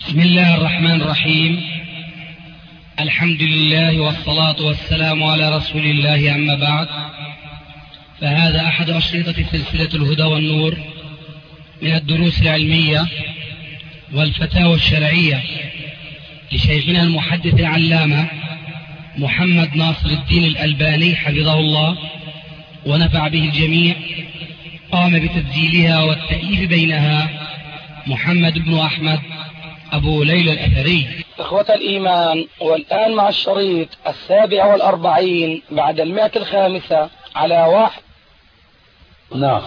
بسم الله الرحمن الرحيم. الحمد لله والصلاة والسلام على رسول الله، أما بعد، فهذا أحد أشرطة سلسلة الهدى والنور من الدروس العلمية والفتاوى الشرعية لشيخنا المحدث العلامة محمد ناصر الدين الألباني حفظه الله ونفع به الجميع. قام بتسجيلها والتأليف بينها محمد بن أحمد أبو ليلى الأثري. إخوة الإيمان، والآن مع الشريط 47 بعد 105 على واحد. نعم.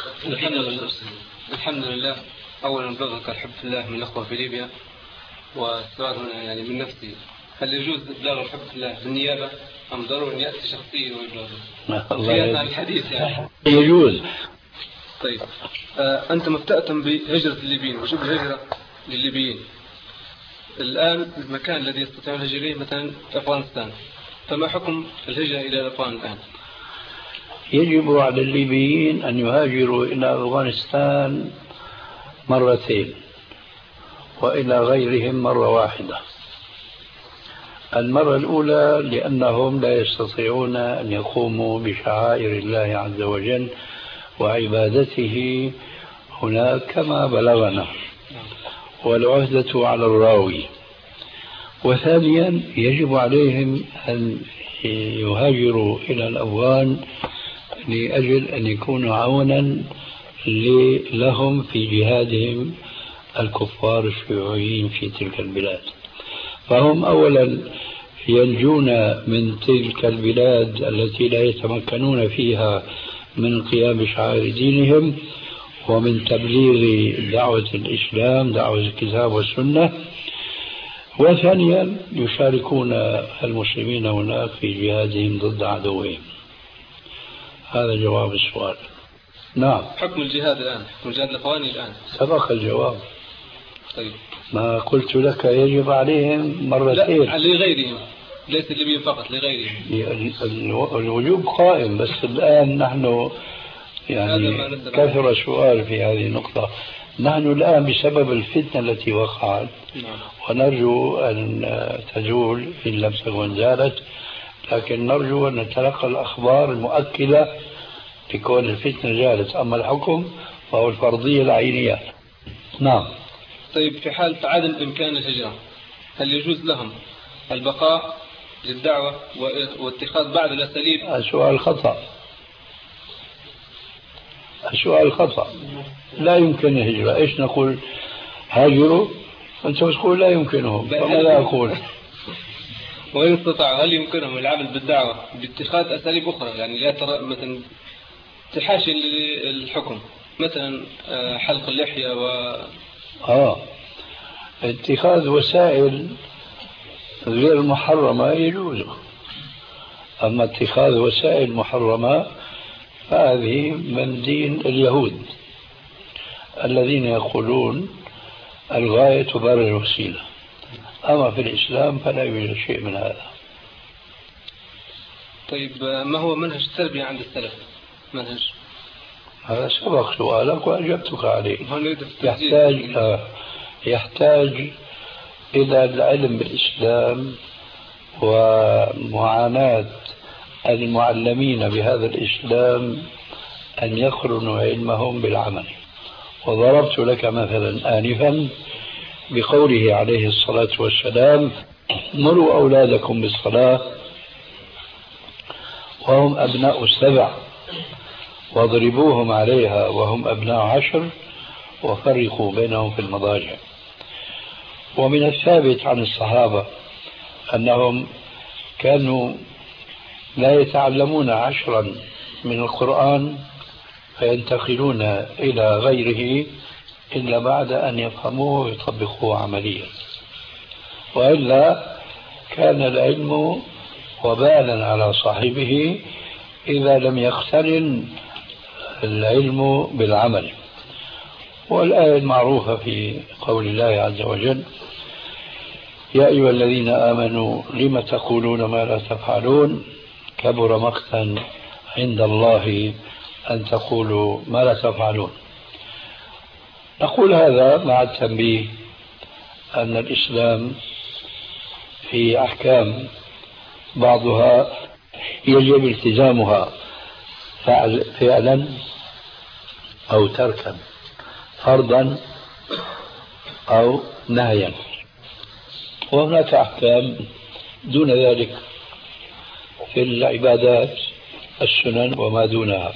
الحمد لله. أولا بلغك الحب في الله من الأخوة في ليبيا، والسؤال هنا يعني من نفسي، هل يجوز إبلاغ الحب في الله بالنيابة أم ضروري أن يأتي شخصيا ويبلغه؟ في الحديث يعني يجوز. طيب، أنت مفتأتم بهجرة الليبيين وشبه هجرة للليبيين. الآن المكان الذي يستطيع الهجرة إليه مثلا أفغانستان، فما حكم الهجرة إلى الأفغان الآن؟ يجب على الليبيين أن يهاجروا إلى أفغانستان مرتين وإلى غيرهم مرة واحدة. المرة الأولى لأنهم لا يستطيعون أن يقوموا بشعائر الله عز وجل وعبادته هناك كما بلغنا، والعهدة على الراوي. وثانيا يجب عليهم أن يهاجروا إلى الأفغان لأجل أن يكونوا عونا لهم في جهادهم الكفار الشيوعيين في تلك البلاد. فهم أولا ينجون من تلك البلاد التي لا يتمكنون فيها من قيام بشعائر دينهم ومن تبليغ دعوة الإسلام، دعوة الكتاب والسنة. وثانيا يشاركون المسلمين هناك في جهادهم ضد عدوهم. هذا جواب السؤال. نعم. حكم الجهاد الآن، حكم الجهاد الأفغاني الآن سبق الجواب. طيب، ما قلت لك يجب عليهم مرتين. لا، لغيرهم، ليس الليبيين فقط، لغيرهم. الوجوب قائم، بس الآن نحن يعني كثر السؤال في هذه النقطة. نحن الآن بسبب الفتنة التي وقعت ونرجو أن تزول إن لم تكن زالت، لكن نرجو أن نتلقى الأخبار المؤكدة لكون الفتنة زالت. أما الحكم فهو الفرضية العينية. نعم. طيب، في حال عدم إمكان الهجرة، هل يجوز لهم البقاء للدعوة واتخاذ بعض الأساليب؟ السؤال خطأ. السؤال خطأ. لا يمكن الهجرة. إيش نقول؟ هاجروا؟ أنت تقول لا يمكنهم، فماذا أقول؟ وإن استطاعوا هل يمكنهم العمل بالدعوة باتخاذ أساليب أخرى، يعني لا ترى مثلا تحاشي الحكم، مثلا حلق اللحية اتخاذ وسائل غير محرمة يجوز. أما اتخاذ وسائل محرمة فهذه من دين اليهود الذين يقولون الغاية تبرر الوسيلة. أما في الإسلام فلا يوجد شيء من هذا. طيب، ما هو منهج التربية عند السلف؟ منهج هذا سبق سؤالك وأجبتك عليه. يحتاج إلى العلم بالإسلام ومعاناة المعلمين بهذا الإسلام أن يقرنوا علمهم بالعمل. وضربت لك مثلا آنفا بقوله عليه الصلاة والسلام: مروا أولادكم بالصلاة وهم أبناء 7 واضربوهم عليها وهم أبناء 10 وفرقوا بينهم في المضاجع. ومن الثابت عن الصحابة أنهم كانوا لا يتعلمون 10 من القرآن فينتقلون إلى غيره إلا بعد أن يفهموه ويطبقوه عمليا، وإلا كان العلم وبالا على صاحبه إذا لم يقترن العلم بالعمل. والآية المعروفة في قول الله عز وجل: يا أيها الذين آمنوا لم تقولون ما لا تفعلون كبر مقتا عند الله أن تقولوا ما لا تفعلون. نقول هذا مع التنبيه أن الإسلام في أحكام بعضها يجب التزامها فعلا أو تركا، فرضا أو نهيا، وهناك أحكام دون ذلك في العبادات، السنن وما دونها،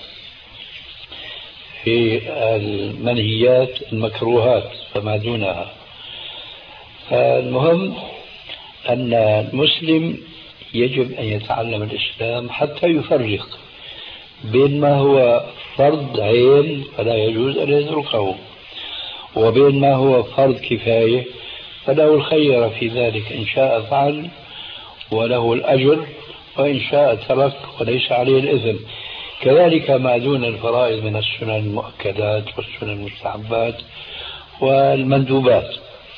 في المنهيات المكروهات فما دونها. المهم أن المسلم يجب أن يتعلم الإسلام حتى يفرق بين ما هو فرض عين فلا يجوز أن يتركه، وبين ما هو فرض كفاية فله الخير في ذلك، إن شاء فعل وله الأجر، وإن شاء ترك وليس عليه الإثم. كذلك ما دون الفرائض من السنن المؤكدات والسنن المستحبات والمندوبات،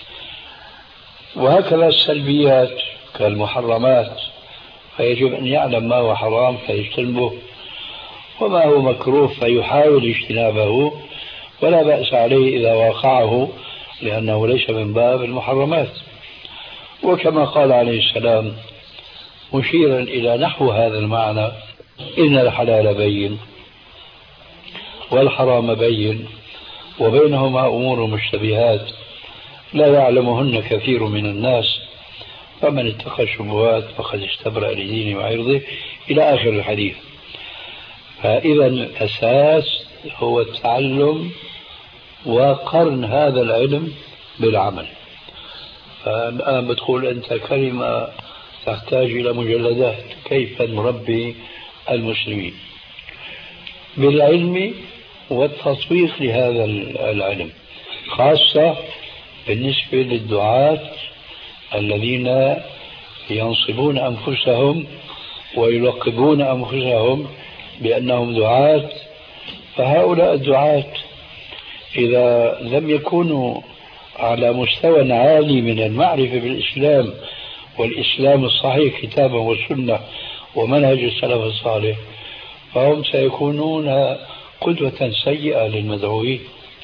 وهكذا السلبيات كالمحرمات، فيجب أن يعلم ما هو حرام فيجتنبه، وما هو مكروه فيحاول اجتنابه، ولا بأس عليه إذا واقعه، لأنه ليس من باب المحرمات. وكما قال عليه السلام مشيرا إلى نحو هذا المعنى: إن الحلال بين والحرام بين وبينهما أمور مشتبهات لا يعلمهن كثير من الناس فمن اتقى الشبهات فقد استبرأ لدينه وعرضه، إلى آخر الحديث. فإذا الأساس هو التعلم وقرن هذا العلم بالعمل. فالآن بتقول أنت كلمة تحتاج إلى مجلدات: كيف نربي المسلمين بالعلم والتطبيق لهذا العلم، خاصة بالنسبة للدعاة الذين ينصبون أنفسهم ويلقبون أنفسهم بأنهم دعاة. فهؤلاء الدعاة إذا لم يكونوا على مستوى عالي من المعرفة بالإسلام والإسلام الصحيح كتابا وسنة ومنهج السلف الصالح، فهم سيكونون قدوة سيئة للمدعوين.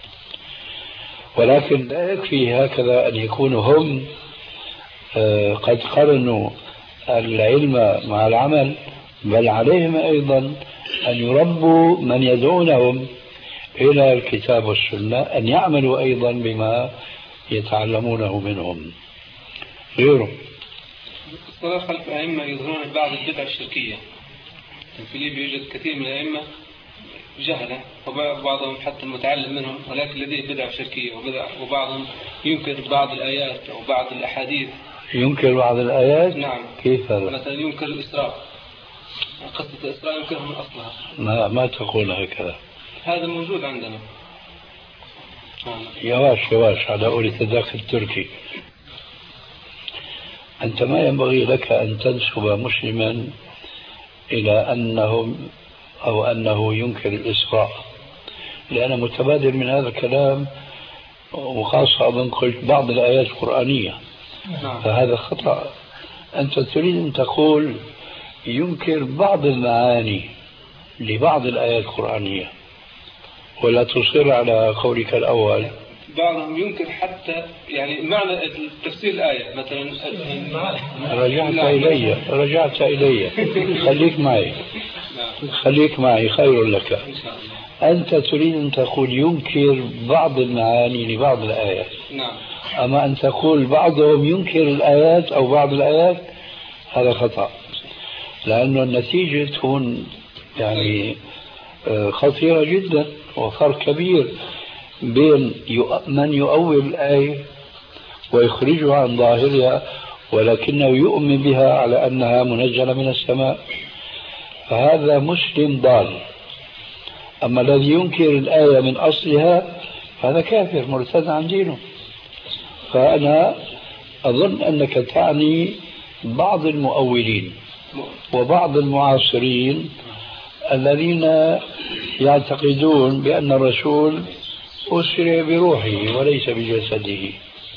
ولكن لا يكفي هكذا أن يكونوا هم قد قرنوا العلم مع العمل، بل عليهم أيضا أن يربوا من يدعونهم إلى الكتاب والسنة، أن يعملوا أيضا بما يتعلمونه منهم. غيره الصلاة خلف أئمة يظهرون بعض البدع الشركية. في ليبيا يوجد كثير من الأئمة جهلة، وبعضهم حتى المتعلم منهم ولكن لديه بدع شركية، وبعضهم ينكر بعض الآيات أو بعض الأحاديث. ينكر بعض الآيات؟ نعم. كيف هذا؟ مثلا ينكر الإسراء، قصة الإسراء ينكرها من أصلها. ما تقول هكذا. هذا موجود عندنا. يواش على قولة ذاك التركي. أنت ما ينبغي لك أن تنسب مسلما إلى أنه ينكر الإسراء، لأن متبادر من هذا الكلام، وخاصة أظن قلت بعض الآيات القرآنية، فهذا خطأ. أنت تريد أن تقول ينكر بعض المعاني لبعض الآيات القرآنية، ولا تصر على قولك الأول. بعضهم ينكر حتى يعني معنى تفسير الآية مثلا. رجعت إلي خليك معي خير لك. أنت تريد أن تقول ينكر بعض المعاني لبعض الآيات. نعم. أما أن تقول بعضهم ينكر الآيات أو بعض الآيات، هذا خطأ، لأنه النتيجة تكون يعني خطيرة جدا، وفرق كبير بين من يؤول الآية ويخرجها عن ظاهرها ولكنه يؤمن بها على أنها منزلة من السماء، فهذا مسلم ضال. أما الذي ينكر الآية من أصلها هذا كافر مرتد عن دينه. فأنا أظن أنك تعني بعض المؤولين وبعض المعاصرين الذين يعتقدون بأن الرسول أسري بروحه وليس بجسده.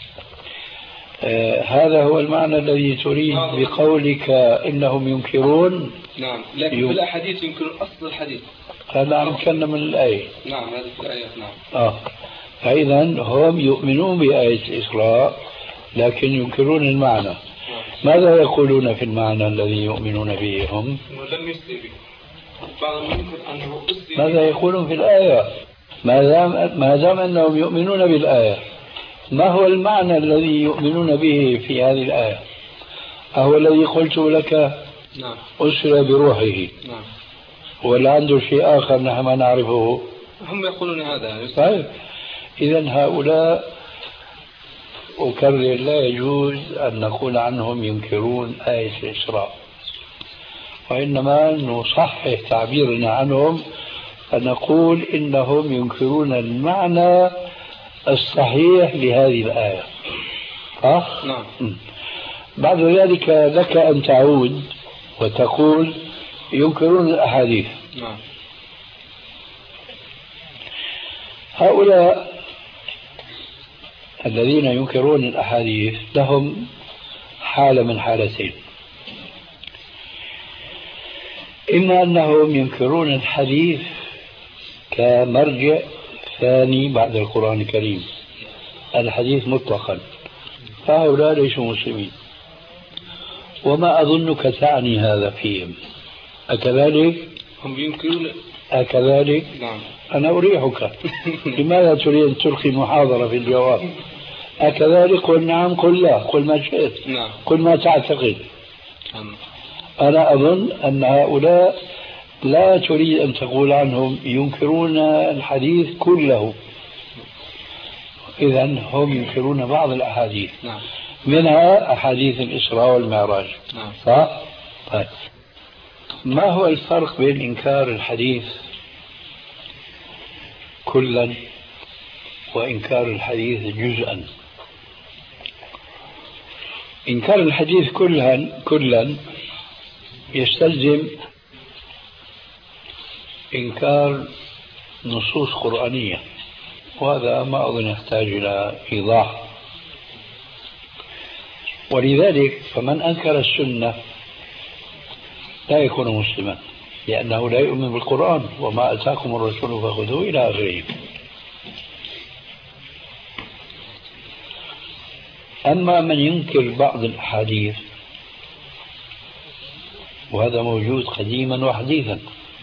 هذا هو المعنى الذي تريد بقولك إنهم ينكرون. نعم، لكن بالأحاديث ينكرون أصل الحديث. هذا عم كنا من الآية. نعم، هذه الآيات. نعم. فإذا هم يؤمنون بآية الإسراء لكن ينكرون المعنى. ماذا يقولون في المعنى الذي يؤمنون به هم؟ لم يسلم به. بعضهم ينكر أنه ماذا يقولون في الآية؟ ما دام أنهم يؤمنون بالآية، ما هو المعنى الذي يؤمنون به في هذه الآية؟ أهو الذي قلت لك نعم أسر بروحه؟ نعم. ولا عنده شيء آخر نحن ما نعرفه؟ هم يقولون هذا. طيب، إذن هؤلاء أكرر لا يجوز أن نقول عنهم ينكرون آية الإسراء، وإنما نصحح تعبيرنا عنهم فنقول إنهم ينكرون المعنى الصحيح لهذه الآية. نعم. بعد ذلك لك أن تعود وتقول ينكرون الأحاديث. نعم. هؤلاء الذين ينكرون الأحاديث لهم حالة من حالتين: إما أنهم ينكرون الحديث كمرجع ثاني بعد القرآن الكريم، الحديث مطلقا، فهؤلاء ليسوا مسلمين، وما أظنك تعني هذا فيهم. أكذلك؟ هم ينكرون. أكذلك؟ نعم. أنا أريحك. لماذا تريد أن تلقي محاضرة في الجواب؟ أكذلك؟ قل نعم، قل لا، قل ما شئت. نعم. قل ما تعتقد. نعم. أنا أظن أن هؤلاء لا تريد أن تقول عنهم ينكرون الحديث كله، إذن هم ينكرون بعض الأحاديث. نعم. منها أحاديث الإسراء والمعراج. نعم. صح؟ طيب، ما هو الفرق بين إنكار الحديث كلا وإنكار الحديث جزءا؟ إنكار الحديث كلا يستلزم إنكار نصوص قرآنية، وهذا ما أظن يحتاج إلى إيضاح. ولذلك فمن أنكر السنة لا يكون مسلما، لأنه لا يؤمن بالقرآن، وما أتاكم الرسول فخذوه إلى آخره. أما من ينكر بعض الأحاديث، وهذا موجود قديما وحديثا،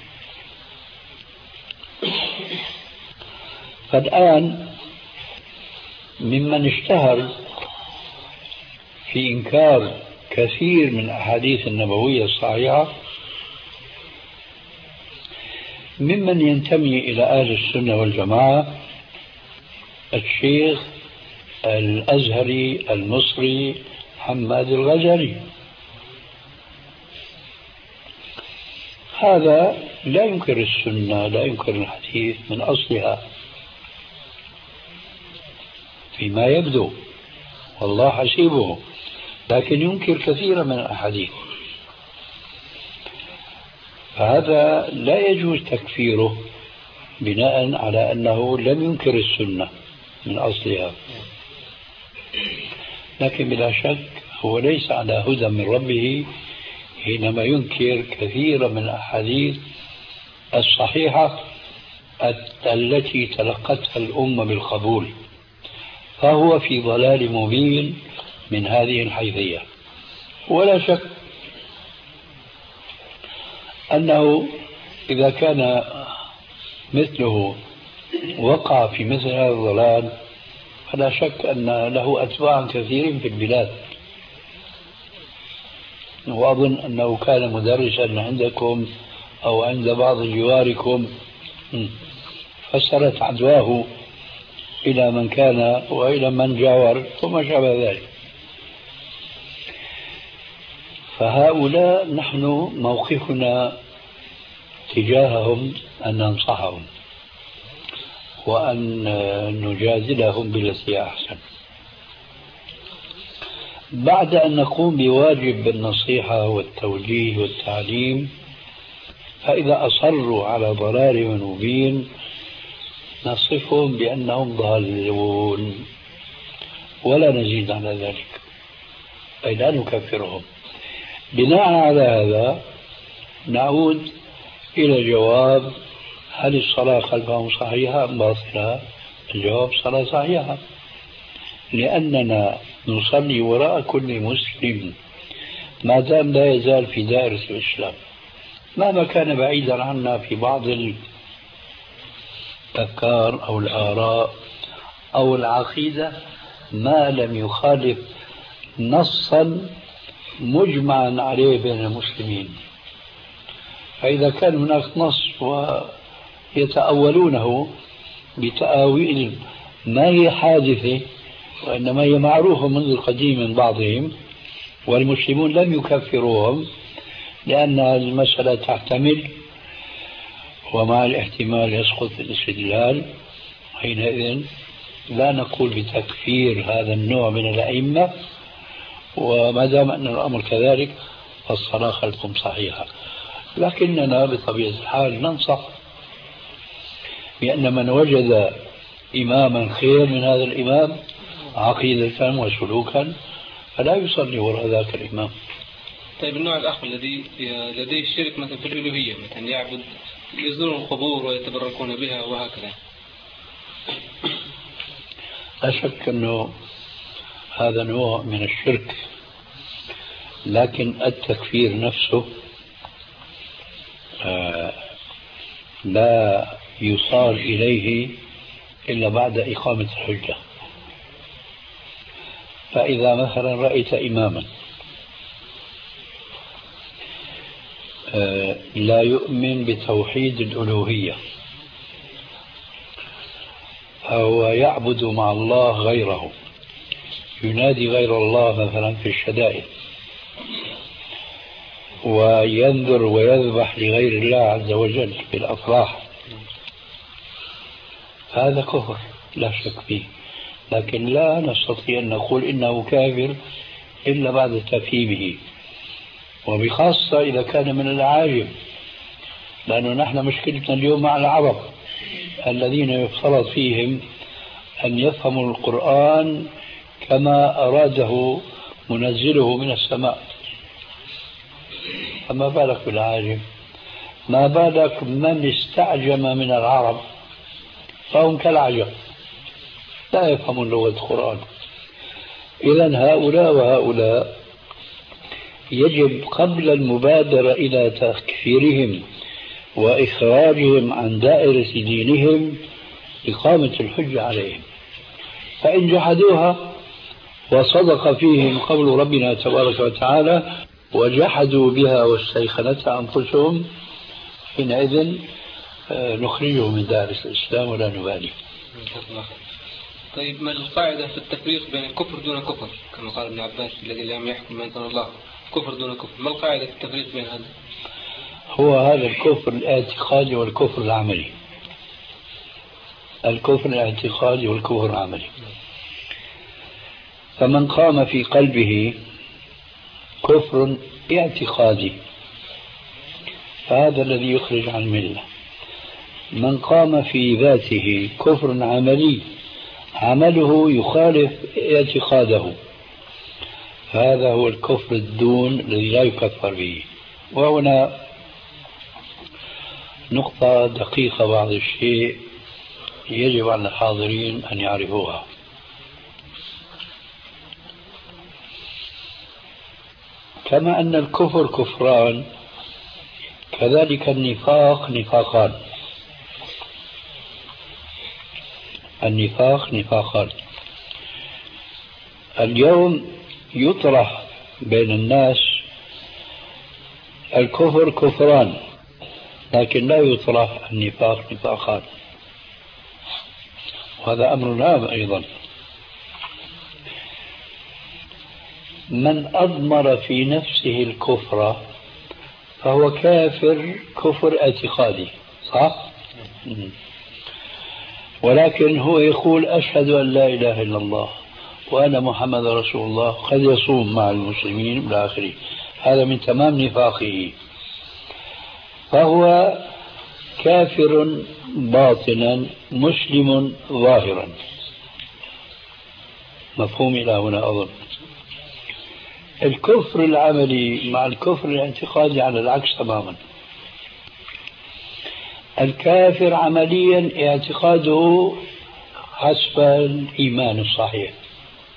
فالآن ممن اشتهر في إنكار كثير من الأحاديث النبوية الصحيحة ممن ينتمي إلى أهل السنة والجماعة الشيخ الأزهري المصري حماد الغزالي. هذا لا ينكر السنة، لا ينكر الحديث من أصلها فيما يبدو، والله حسيبه، لكن ينكر كثيرا من الأحاديث، فهذا لا يجوز تكفيره بناء على أنه لم ينكر السنة من أصلها. لكن بلا شك هو ليس على هدى من ربه حينما ينكر كثيرا من الأحاديث الصحيحة التي تلقتها الأمة بالقبول، فهو في ضلال مبين من هذه الحيثية. ولا شك أنه إذا كان مثله وقع في مثل هذا الضلال فلا شك أن له أتباع كثيرين في البلاد. وأظن أنه كان مدرسا عندكم أو عند بعض جواركم، فسرت عدواه إلى من كان وإلى من جاور وما شابه ذلك. فهؤلاء نحن موقفنا تجاههم أن ننصحهم وأن نجادلهم بالتي أحسن، بعد أن نقوم بواجب النصيحة والتوجيه والتعليم. فإذا أصروا على ضلال مبين نصفهم بأنهم ضالون ولا نزيد على ذلك، أي لا نكفرهم. بناء على هذا نعود إلى جواب: هل الصلاة خلفهم صحيحة أم باطلة؟ الجواب: صلاة صحيحة، لأننا نصلي وراء كل مسلم ما دام لا يزال في دائرة الإسلام، مهما كان بعيدا عنا في بعض الأفكار أو الآراء أو العقيدة، ما لم يخالف نصا مجمعا عليه بين المسلمين. فإذا كان هناك نص ويتأولونه بتأويل ما هي حادثة وإنما هي معروفة منذ القديم من بعضهم، والمسلمون لم يكفروهم لأن المسألة تحتمل ومع الاحتمال يسقط الاستدلال، حينئذ لا نقول بتكفير هذا النوع من الأئمة، وما دام أن الأمر كذلك فالصلاة خلفهم صحيحة. لكننا بطبيعة الحال ننصح بأن من وجد إماما خير من هذا الإمام عقيدة وسلوكا فلا يصلي وراء ذاك الإمام. طيب النوع الآخر الذي لديه الشرك مثلا في الألوهية، مثلا يعبد يزورون القبور ويتبركون بها وهكذا، لا شك أنه هذا نوع من الشرك، لكن التكفير نفسه لا يصار إليه إلا بعد إقامة الحجة. فإذا مثلا رأيت إماما لا يؤمن بتوحيد الألوهية فهو يعبد مع الله غيره، ينادي غير الله مثلا في الشدائد، وينذر ويذبح لغير الله عز وجل في الأفراح، هذا كفر لا شك فيه، لكن لا نستطيع أن نقول إنه كافر إلا بعد تفهيمه، وبخاصة إذا كان من العاجم، لأنه نحن مشكلتنا اليوم مع العرب الذين يفترض فيهم أن يفهموا القرآن كما أراده منزله من السماء، فما بالك بالعاجم؟ ما بالك من استعجم من العرب فهم كالعجم لا يفهمون لغة القرآن. إذن هؤلاء وهؤلاء يجب قبل المبادرة إلى تكفيرهم وإخراجهم عن دائرة دينهم إقامة الحجة عليهم، فإن جحدوها وصدق فيهم قول ربنا تبارك وتعالى وجحدوا بها واستيقنتها أنفسهم، حينئذ نخرجهم من دائرة الإسلام ولا نبالي. طيب ما القاعدة في التفريق بين الكفر دون كفر كما قال ابن عباس الذي لم يحكم ما أنزل الله، كفر دون كفر، ما القاعدة في التفريق بين هذا؟ هو هذا الكفر الاعتقادي والكفر العملي، الكفر الاعتقادي والكفر العملي. فمن قام في قلبه كفر اعتقادي فهذا الذي يخرج عن الملة. من قام في ذاته كفر عملي عمله يخالف اعتقاده فهذا هو الكفر الدون الذي لا يكفر به. وهنا نقطة دقيقة بعض الشيء يجب على الحاضرين أن يعرفوها. كما أن الكفر كفران كذلك النفاق نفاقان. النفاق نفاقان. اليوم يطرح بين الناس الكفر كفران لكن لا يطرح النفاق نفاقان، وهذا أمر عام أيضا. من أضمر في نفسه الكفر فهو كافر كفر اعتقادي، صح؟ ولكن هو يقول أشهد أن لا إله إلا الله وأنا محمد رسول الله، قد يصوم مع المسلمين إلى آخره، هذا من تمام نفاقه، فهو كافر باطنا مسلم ظاهرا. مفهوم إلى هنا أظن. الكفر العملي مع الكفر الاعتقادي على العكس تماما. الكافر عمليا اعتقاده حسب الإيمان الصحيح،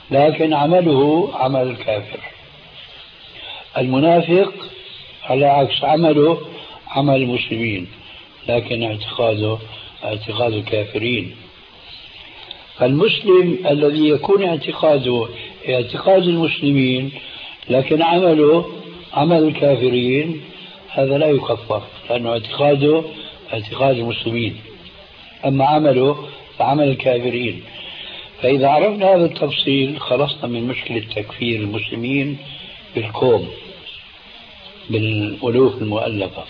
لكن عمله عمل الكافر. المنافق على عكس عمله عمل المسلمين، لكن اعتقاده اعتقاد الكافرين. فالمسلم الذي يكون اعتقاده اعتقاد المسلمين لكن عمله عمل الكافرين، هذا لا يكفر، لأنه اعتقاده اعتقاد المسلمين، أما عمله فعمل الكافرين. فإذا عرفنا هذا التفصيل خلصنا من مشكلة تكفير المسلمين بالكوم، بالألوف المؤلفة.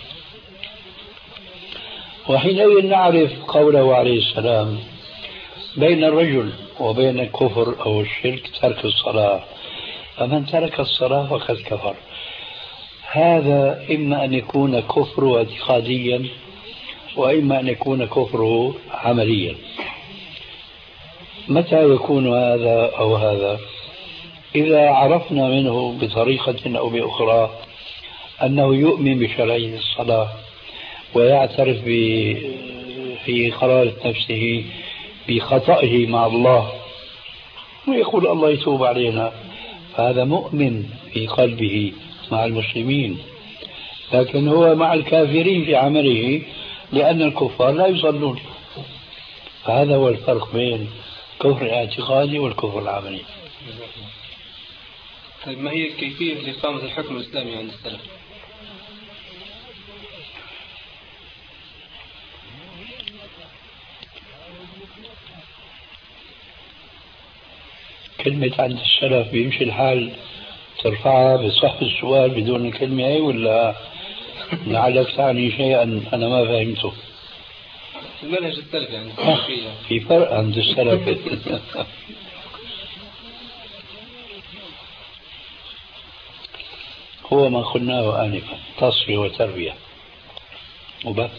وحينئذ نعرف قوله عليه السلام: بين الرجل وبين الكفر أو الشرك ترك الصلاة، فمن ترك الصلاة فقد كفر. هذا إما أن يكون كفره اعتقاديا وإما أن يكون كفره عمليا. متى يكون هذا أو هذا؟ إذا عرفنا منه بطريقة أو بأخرى أنه يؤمن بشرعية الصلاة ويعترف في قرارة نفسه بخطئه مع الله ويقول الله يتوب علينا، فهذا مؤمن في قلبه مع المسلمين، لكن هو مع الكافرين في عمله، لأن الكفار لا يصلون. فهذا هو الفرق بين الكفر الاعتقادي والكفر العملي. طيب ما هي كيفية لإقامة الحكم الإسلامي عند السلف؟ كلمة عند السلف بيمشي الحال ترفعها بصح السؤال بدون الكلمة هي، ولا لعلك تعني شيئا أنا ما فهمته؟ المنهج السلفي يعني في فرق عند السلف. هو ما قلناه آنفا، تصفية وتربية وبس،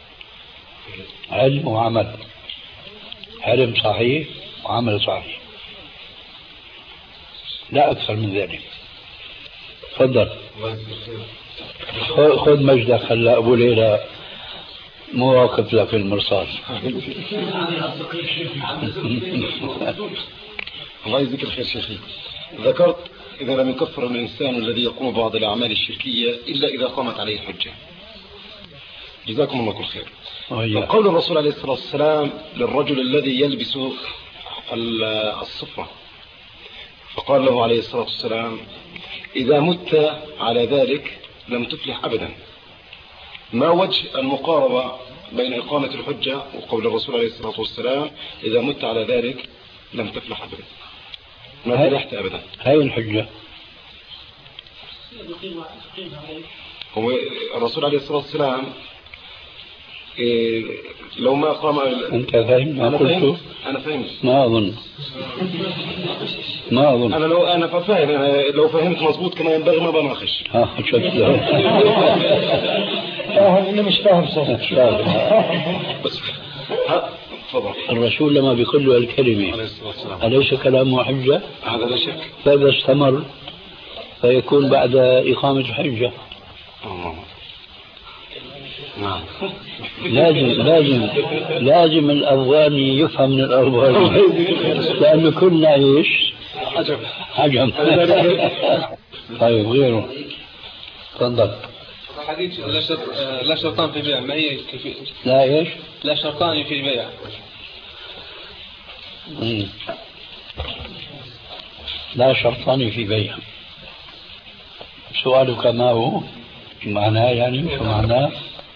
علم وعمل، علم صحيح وعمل صحيح، لا أكثر من ذلك. تفضل خذ مجدك. هلا أبو ليلى مو واقف لك في المرصاد. الله يجزيك الخير شيخي. ذكرت إذا لم يكفر الإنسان الذي يقوم ببعض الأعمال الشركية إلا إذا قامت عليه الحجة. جزاكم الله كل خير. قول الرسول عليه الصلاة والسلام للرجل الذي يلبس الصفرة، فقال له عليه الصلاة والسلام: إذا مت على ذلك لم تفلح أبدا. ما وجه المقاربة بين إقامة الحجة وقول الرسول عليه الصلاة والسلام: إذا مت على ذلك لم تفلح أبدا، ما فلحت أبدا؟ هاي الحجة. هو الرسول عليه الصلاة والسلام لو ما قام. أنت فاهم ما قلته؟ أنا فهمت. ما أظن. أنا فاهم. لو فهمت مظبوط كما ينبغي ما بناقش. شكله. أنا مش فاهم صح. بس تفضل. الرسول لما بيقول له الكلمة أليس كلامه حجة؟ هذا لا شك. فإذا استمر فيكون بعد إقامة الحجة. نعم. لازم الأفغاني يفهم من الأفغاني، لأنه كلنا إيش؟ عجم. طيب غيره. تفضل. حديث لا شرطان في البيع، ما هي كيفية؟ لا إيش؟ لا شرطان في البيع. لا شرطان في بيع. سؤالك ما هو؟ معناه يعني شو معناه؟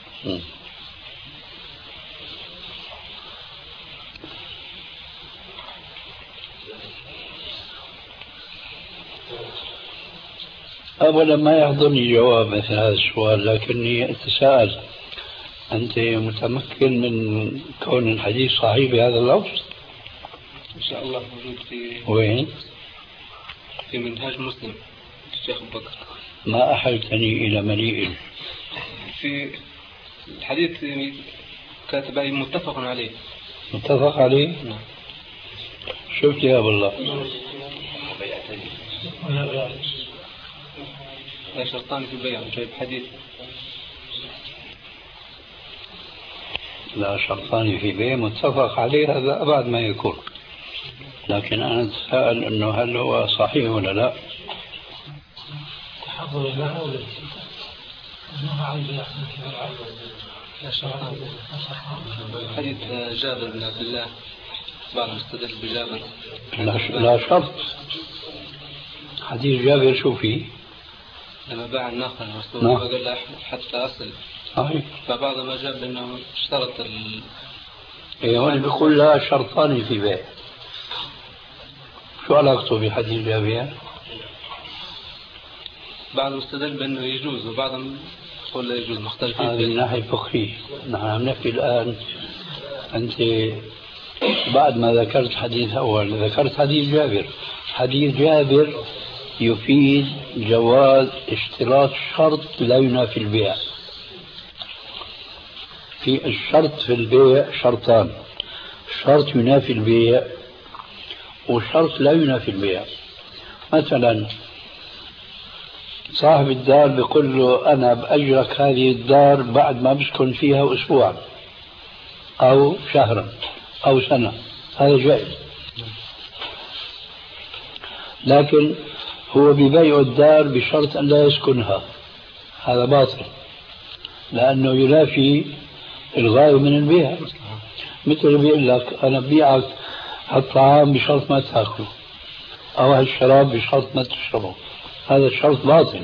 أولا ما يحضرني جواب مثل هذا السؤال، لكني أتساءل: أنت متمكن من كون الحديث صحيح بهذا اللفظ؟ إن شاء الله موجود في وين؟ في منهاج مسلم الشيخ أبو بكر. ما أحلتني إلى مليء. في الحديث كاتب متفق عليه. متفق عليه؟ نعم. شفت يا أبو الله؟ لا شرطان في البيع، جايب حديث. لا شرطان في بيع متفق عليه، هذا أبعد ما يكون. لكن أنا أتساءل أنه هل هو صحيح ولا لا؟ تحضر له ولا حديث جابر بن عبد الله بعد مستدل بجابر لا شرط. حديث جابر شو فيه؟ لما باع الناقة المسلوب وقال له حتى أصل صحيح. فبعض ما جاب أنه اشترط إيه هون بيقول لا شرطان في بيع. شو علاقته بحديث جابر؟ بعض مستدل بأنه يجوز وبعضهم يقول لا يجوز مختلفين. هذه من ناحية فقهية. نحن عم نحكي الآن أنت بعد ما ذكرت حديث أول ذكرت حديث جابر. حديث جابر يفيد جواز اشتراط شرط لا ينافي البيع. في الشرط في البيع شرطان: شرط ينافي البيع وشرط لا ينافي البيع. مثلا صاحب الدار بيقول له أنا بأجرك هذه الدار بعد ما بسكن فيها أسبوعا أو شهرا أو سنة، هذا جائز. لكن هو ببيع الدار بشرط أن لا يسكنها، هذا باطل لأنه ينافي الغاية من البيع. مثل بيقول لك أنا ببيعك هالطعام بشرط ما تأكله أو هالشراب بشرط ما تشربه، هذا الشرط باطل.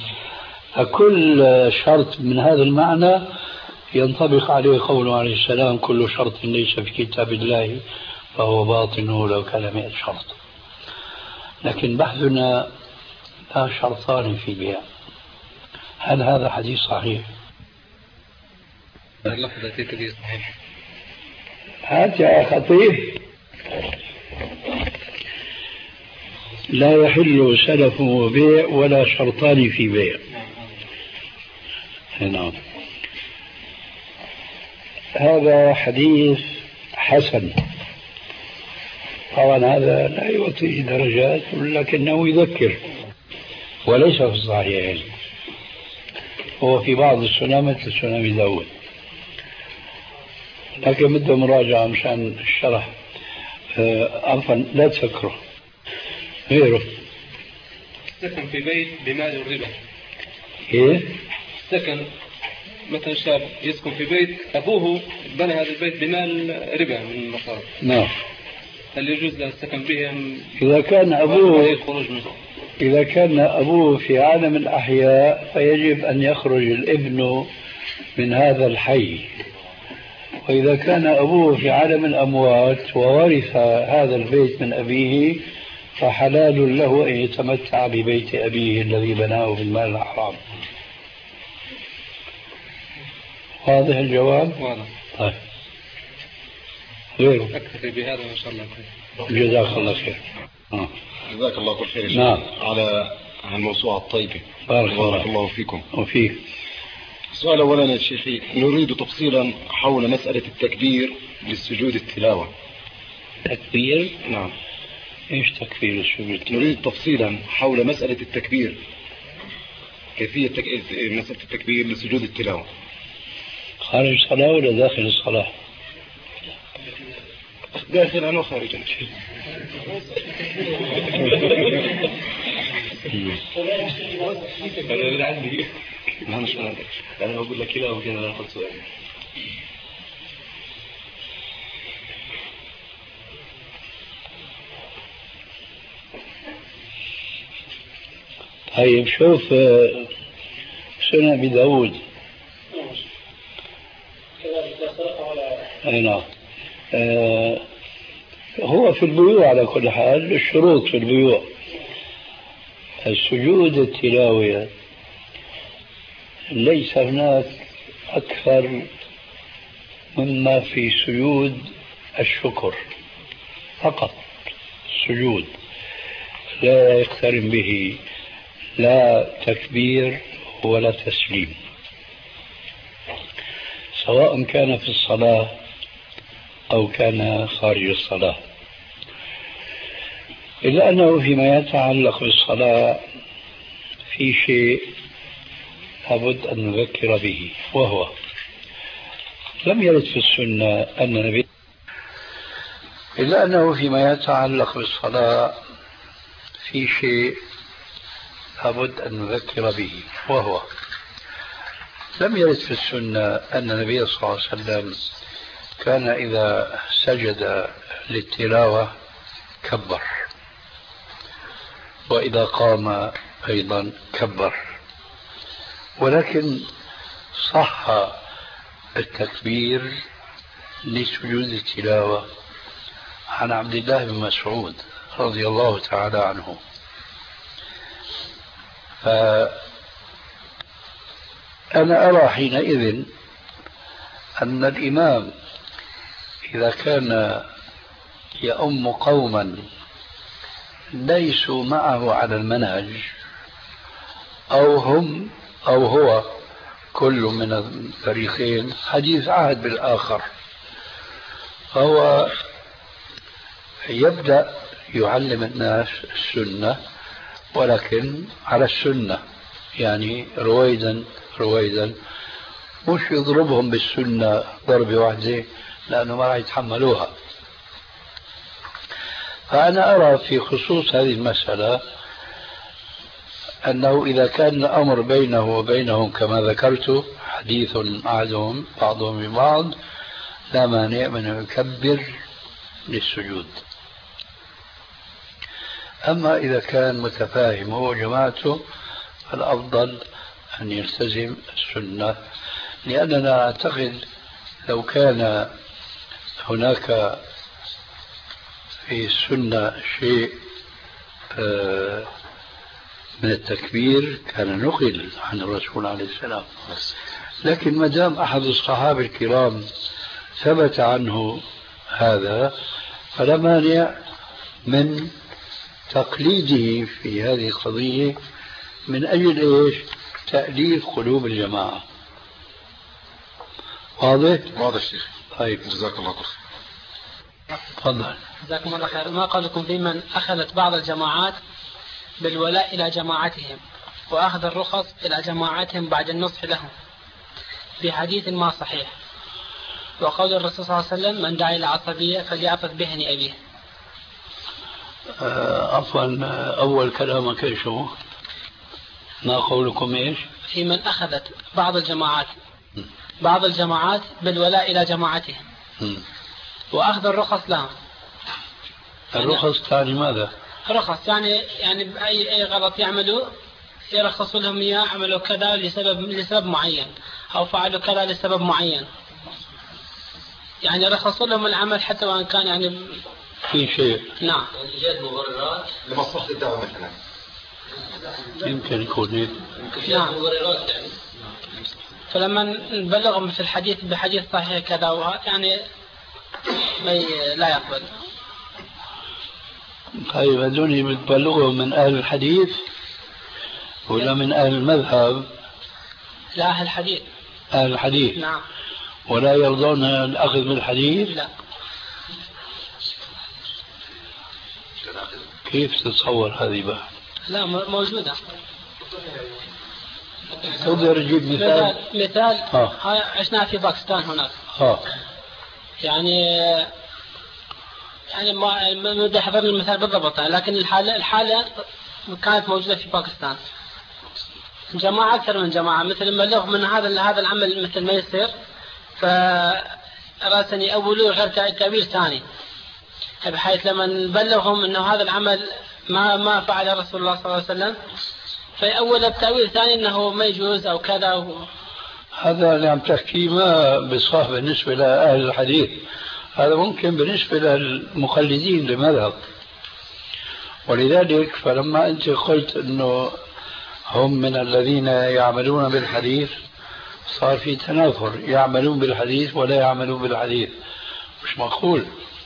فكل شرط من هذا المعنى ينطبق عليه قوله عليه السلام: كل شرط ليس في كتاب الله فهو باطل ولو كان 100 شرط. لكن بحثنا لا شرطان في بيع. هل هذا حديث صحيح؟ اللفظة تلك صحيح. هات يا خطيب. لا يحل سلف وبيع ولا شرطان في بيع. نعم. هذا حديث حسن. طبعا هذا لا يعطي درجات ولكنه يذكر، وليس في الصحيحين، هو في بعض السنن مثل سنن أبي داود، لكن بده مراجعة مشان الشرح. عفوا لا تسكره. غيره سكن في بيت بمال الربا. ايه؟ سكن مثلا شاب يسكن في بيت أبوه بنى هذا البيت بمال ربا من المصارف. نعم. هل يجوز له السكن به؟ إذا كان أبوه في عالم الأحياء فيجب أن يخرج الابن من هذا الحي، وإذا كان أبوه في عالم الأموات وورث هذا البيت من أبيه فحلال له أن يتمتع ببيت أبيه الذي بناه بالمال الحرام. واضح الجواب؟ واضح. طيب غيره. أكتفي بهذا إن شاء الله. جزاك الله خير. جزاك الله كل خير. نعم. على الموسوعة الطيبة. بارك الله فيكم. وفيك. السؤال أولا يا شيخي، نريد تفصيلا حول مسألة التكبير للسجود التلاوة. تكبير؟ نعم. ايش تكبير السجود؟ نريد تفصيلا حول مسألة التكبير، كيفية مسألة التكبير لسجود التلاوة. خارج الصلاة ولا داخل الصلاة؟ داخلا وخارجا. أنا عندي ما مش أنا بقول لك كلا وكذا ناخذ سؤال. طيب شوف سنن أبي داود. نعم. هو في البيوع على كل حال الشروط في البيوع. السجود التلاوية ليس هناك أكثر مما في سجود الشكر فقط. السجود لا يقترن به لا تكبير ولا تسليم، سواء كان في الصلاة أو كان خارج الصلاة، إلا أنه فيما يتعلق بالصلاة في شيء لابد أن نذكر به، وهو لم يرد في السنة أن النبي إلا أنه فيما يتعلق بالصلاة في شيء لابد أن نذكر به، وهو لم يرد في السنة أن النبي صلى الله عليه وسلم كان إذا سجد للتلاوة كبر، وإذا قام أيضا كبر، ولكن صح التكبير لسجود التلاوة عن عبد الله بن مسعود رضي الله تعالى عنه. فأنا أرى حينئذ أن الإمام إذا كان يؤم قوما ليسوا معه على المنهج، أو هم أو هو كل من الفريقين حديث عهد بالآخر، فهو يبدأ يعلم الناس السنة، ولكن على السنة، يعني رويدا رويدا، مش يضربهم بالسنة ضربة واحدة لأنه ما راح يتحملوها. فأنا أرى في خصوص هذه المسألة أنه إذا كان الأمر بينه وبينهم كما ذكرت حديث أحدهم بعضهم ببعض، لا مانع من أن يكبر للسجود. أما إذا كان متفاهم هو وجماعته فالأفضل أن يلتزم السنة، لأننا نعتقد لو كان هناك في السنة شيء من التكبير كان نقل عن الرسول عليه السلام، لكن ما دام أحد الصحابة الكرام ثبت عنه هذا فلا مانع من تقليده في هذه القضية من أجل إيش؟ تأليف قلوب الجماعة. واضح؟ واضح شيخ. طيب جزاك الله خير. تفضل. جزاكم الله خير. ما قولكم في من أخذت بعض الجماعات بالولاء إلى جماعتهم وأخذ الرخص إلى جماعتهم بعد النصح لهم في حديث ما صحيح، وقول الرسول صلى الله عليه وسلم من دعا إلى عصبية فليعطف بهن أبيه. عفوا، أول كلامك إيش هو؟ ما قولكم إيش؟ في من أخذت بعض الجماعات بالولاء إلى جماعتهم وأخذ الرخص لهم. الرخص تعني ماذا؟ رخص يعني بأي غلط يعملوا يرخصوا لهم إياه، عملوا كذا لسبب معين، أو فعلوا كذا لسبب معين، يعني رخصوا لهم العمل حتى وإن كان يعني في شيء. نعم. إيجاد مبررات لمصلحة الدعوة مثلا. يمكن يكون هيك. نعم. فلما نبلغهم في الحديث بحديث صحيح كذا يعني لا يقبل. طيب هذول بتبلغهم من أهل الحديث ولا من أهل المذهب؟ لا، أهل الحديث. أهل الحديث. نعم. ولا يرضون الأخذ بالحديث؟ لا. كيف تتصور هذه بقى؟ لا، موجودة. تقدر تجيب مثال عشنا في باكستان هناك. يعني ما بدي أحضر المثال بالضبط، لكن الحالة كانت موجودة في باكستان. جماعة أكثر من جماعة مثل بلغ من هذا العمل مثل ما يصير، فرأسني أولو غير تأويل ثاني، بحيث لما نبلغهم أنه هذا العمل ما فعل رسول الله صلى الله عليه وسلم فأول التأويل ثاني أنه ما يجوز أو كذا هذا اللي عم تحكيه ما بصح بالنسبة لأهل الحديث، هذا ممكن بالنسبة للمقلدين لمذهب. ولذلك فلما أنت قلت أنه هم من الذين يعملون بالحديث صار في تنافر، يعملون بالحديث ولا يعملون بالحديث، مش معقول.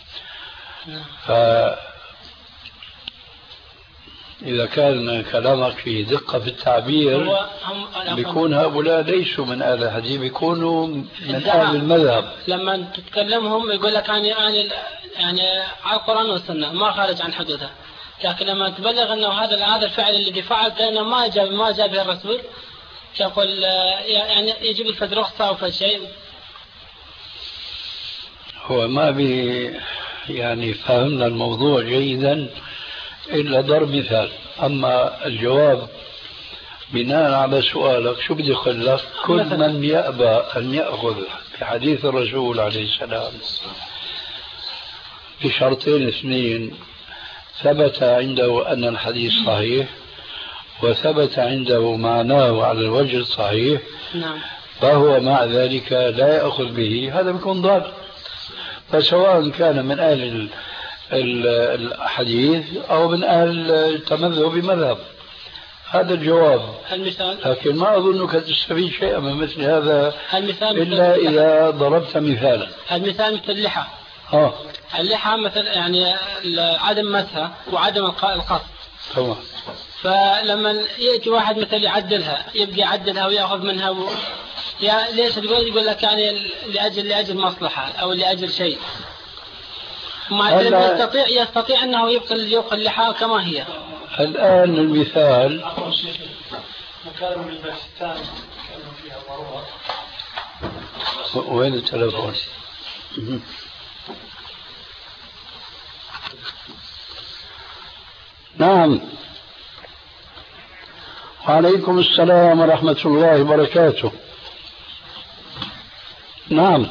إذا كان كلامك فيه دقة في التعبير بيكون هؤلاء ليسوا من أهل الحديث، بيكونوا من أهل المذهب. لما تتكلمهم يقول لك يعني على القرآن والسنة ما خارج عن حدودها، لكن لما تبلغ أنه هذا الفعل الذي فعل لأنه ما جاء به الرسول، يقول يعني يجيب الفد رخصة أو فد شيء. هو ما بي يعني فهمنا الموضوع جيدا إلا ضرب مثال. أما الجواب بناء على سؤالك شو بدي أقول لك؟ كل من يأبى أن يأخذ بحديث الرسول عليه السلام بشرطين اثنين: ثبت عنده أن الحديث صحيح وثبت عنده معناه على الوجه الصحيح، نعم، فهو مع ذلك لا يأخذ به، هذا بيكون ضال. فسواء كان من أهل الحديث أو من أهل التمذهب بمذهب، هذا الجواب. المثال، لكن ما أظنك تستفيد شيئا من مثل هذا المثال إلا إذا ضربت مثالا. المثال مثل اللحى. اللحى مثل يعني عدم مسها وعدم القصد. تمام. فلما يأتي واحد مثل يعدلها، يبقى يعدلها ويأخذ منها يا ليش يقول لك يعني لأجل مصلحة أو لأجل شيء، يستطيع أنه يبقى اللحى كما هي. الآن المثال وين التلفون؟ نعم. وعليكم السلام ورحمة الله وبركاته. نعم.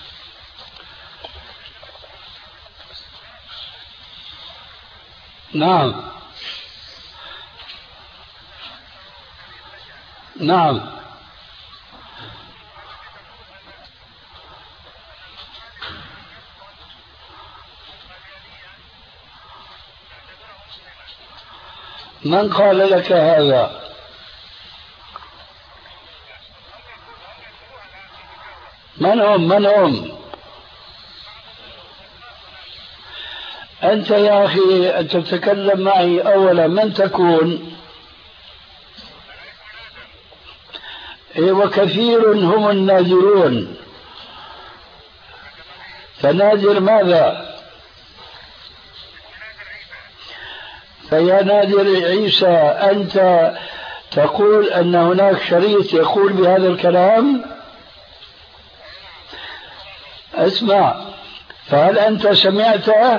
نعم. نعم. من قال لك هذا؟ من هم؟ أنت يا أخي أن تتكلم معي أولا من تكون؟ وكثير هم النادرون، فنادر ماذا؟ فيا نادر عيسى، أنت تقول أن هناك شريط يقول بهذا الكلام؟ اسمع، فهل أنت سمعته؟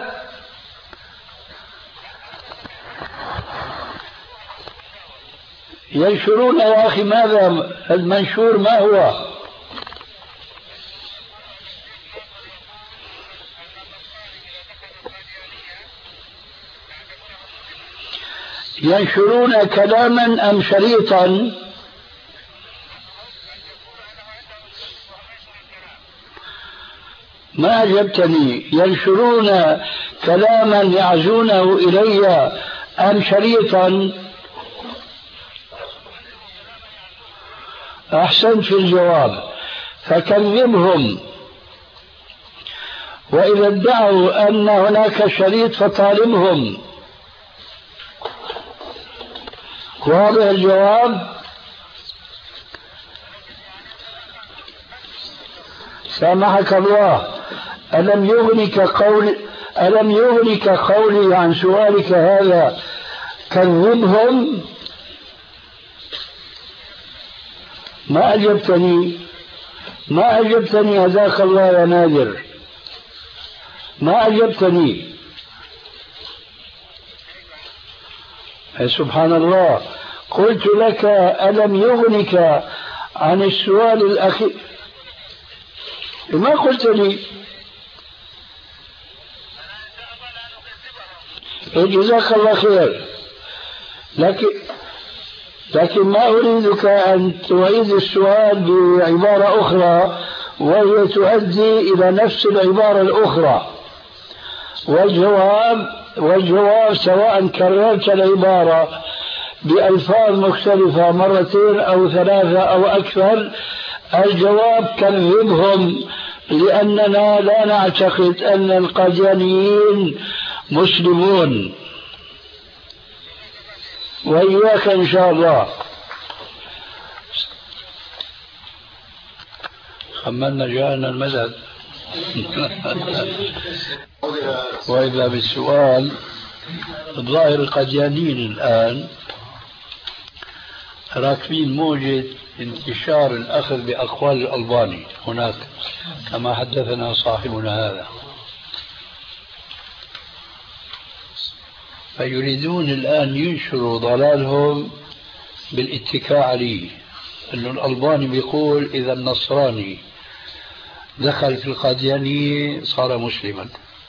ينشرون يا أخي، ماذا المنشور؟ ما هو؟ ينشرون كلاما أم شريطا؟ ما أجبتني. ينشرون كلاما يعزونه إلي أم شريطا؟ أحسنت في الجواب، فكذبهم. وإذا ادعوا أن هناك شريط فطالبهم. واضح الجواب؟ سامحك الله. ألم يغنك قولي عن سؤالك هذا؟ كذبهم. ما أجبتني هداك الله يا نادر، ما أجبتني. سبحان الله. قلت لك ألم يغنك عن السؤال الأخير؟ ما قلت لي. جزاك الله خير، لكن ما أريدك أن تعيد السؤال بعبارة أخرى وهي تؤدي إلى نفس العبارة الأخرى. والجواب سواء كررت العبارة بألفاظ مختلفة مرتين أو ثلاثة أو أكثر، الجواب كذبهم، لأننا لا نعتقد أن القاديانيين مسلمون. وإياك إن شاء الله. خمنا جاءنا المذهب. وإذا بالسؤال، الظاهر القاديانيين الآن راكبين موجة انتشار الأخذ بأقوال الألباني هناك كما حدثنا صاحبنا هذا. فيريدون الآن ينشروا ضلالهم بالاتكاء عليه، أن الألباني بيقول إذا النصراني دخل في القاديانية صار مسلما.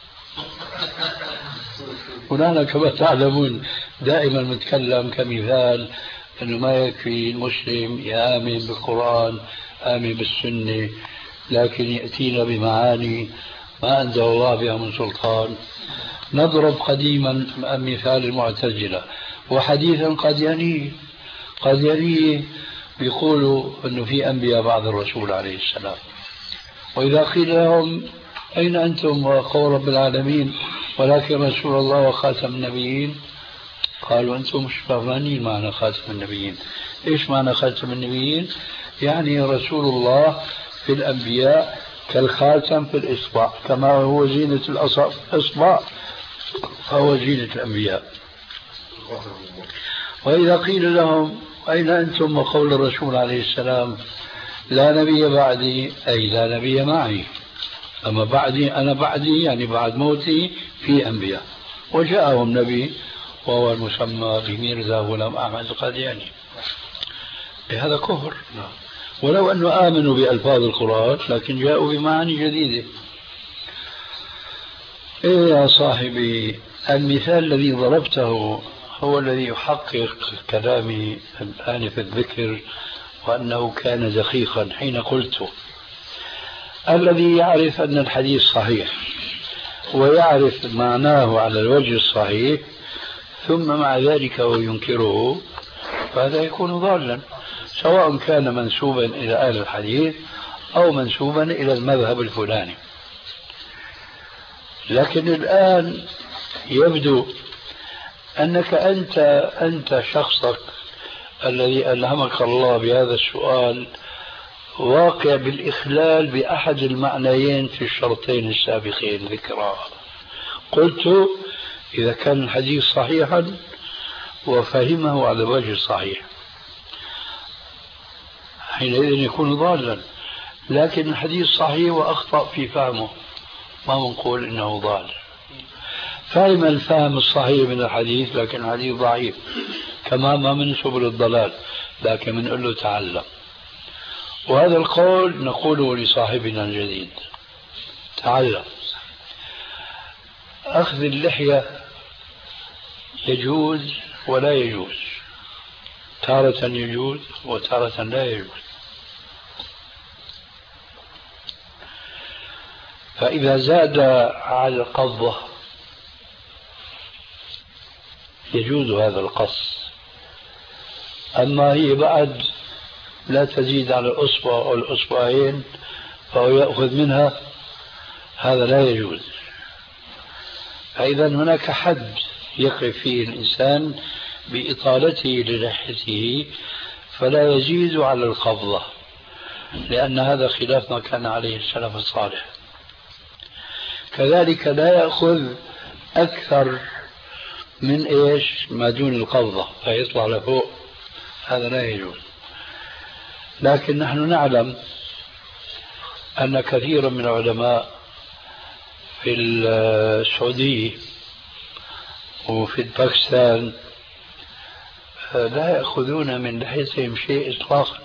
ونحن كما تعلمون دائما نتكلم كمثال أنه ما يكفي المسلم يآمن بالقرآن آمن بالسنة، لكن يأتينا بمعاني ما أنزل الله بها من سلطان. نضرب قديما مثال المعتزلة، وحديثا قاديانية بيقولوا أنه في أنبياء بعد الرسول عليه السلام، وإذا قيل لهم أين أنتم وقول رب العالمين ولكن رسول الله وخاتم النبيين، قالوا أنتم مش فاهمين معنى خاتم النبيين. إيش معنى خاتم النبيين؟ يعني رسول الله في الأنبياء كالخاتم في الإصبع، كما هو زينة الإصبع فهو زينة الأنبياء. وإذا قيل لهم أين أنتم وقول الرسول عليه السلام لا نبي بعدي، أي لا نبي معي، أما بعدي أنا بعدي يعني بعد موتي في أنبياء، وجاءهم نبي وهو المسمى بميرزا غلام أحمد القادياني. هذا كفر، ولو أنه آمنوا بألفاظ القرآن لكن جاءوا بمعاني جديدة. إيه يا صاحبي، المثال الذي ضربته هو الذي يحقق كلامي الآن في الذكر، وأنه كان دقيقا حين قلت الذي يعرف أن الحديث صحيح ويعرف معناه على الوجه الصحيح ثم مع ذلك هو ينكره، فهذا يكون ضالا، سواء كان منسوبا إلى أهل الحديث أو منسوبا إلى المذهب الفلاني. لكن الآن يبدو أنك أنت شخصك الذي ألهمك الله بهذا السؤال واقع بالإخلال بأحد المعنيين في الشرطين السابقين ذكرا. قلت إذا كان الحديث صحيحا وفهمه على الوجه الصحيح حينئذ يكون ضالا، لكن الحديث صحيح وأخطأ في فهمه ما نقول إنه ضال. فهم الفهم الصحيح من الحديث لكن الحديث ضعيف، كما ما من سبل الضلال، لكن بنقول له تعلم. وهذا القول نقوله لصاحبنا الجديد، تعلم. أخذ اللحية يجوز ولا يجوز، تارة يجوز وتارة لا يجوز. فإذا زاد على القبضة يجوز هذا القص، أما هي بعد لا تزيد على الأصبع أو الأصبعين فهو يأخذ منها، هذا لا يجوز. فإذا هناك حد يقف فيه الإنسان بإطالته للحيته فلا يزيد على القبضة، لأن هذا خلاف ما كان عليه السلف الصالح. كذلك لا يأخذ أكثر من إيش ما دون القبضة فيطلع لفوق، هذا لا يجوز. لكن نحن نعلم أن كثيرا من العلماء في السعودية وفي باكستان لا يأخذون من لحيتهم شيء إطلاقا،